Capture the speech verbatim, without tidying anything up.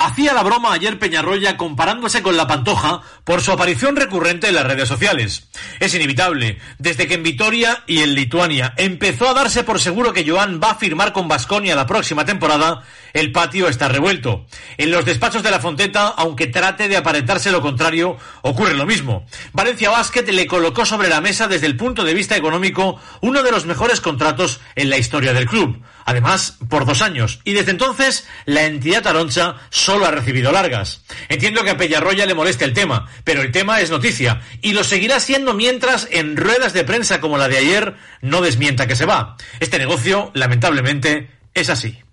Hacía la broma ayer Peñarroya comparándose con la Pantoja por su aparición recurrente en las redes sociales. Es inevitable, desde que en Vitoria y en Lituania empezó a darse por seguro que Joan va a firmar con Baskonia la próxima temporada, el patio está revuelto. En los despachos de la Fonteta, aunque trate de aparentarse lo contrario, ocurre lo mismo. Valencia Basket le colocó sobre la mesa desde el punto de vista económico uno de los mejores contratos en la historia del club. Además, por dos años, y desde entonces la entidad aroncha solo ha recibido largas. Entiendo que a Peñarroya le moleste el tema, pero el tema es noticia, y lo seguirá siendo mientras en ruedas de prensa como la de ayer no desmienta que se va. Este negocio, lamentablemente, es así.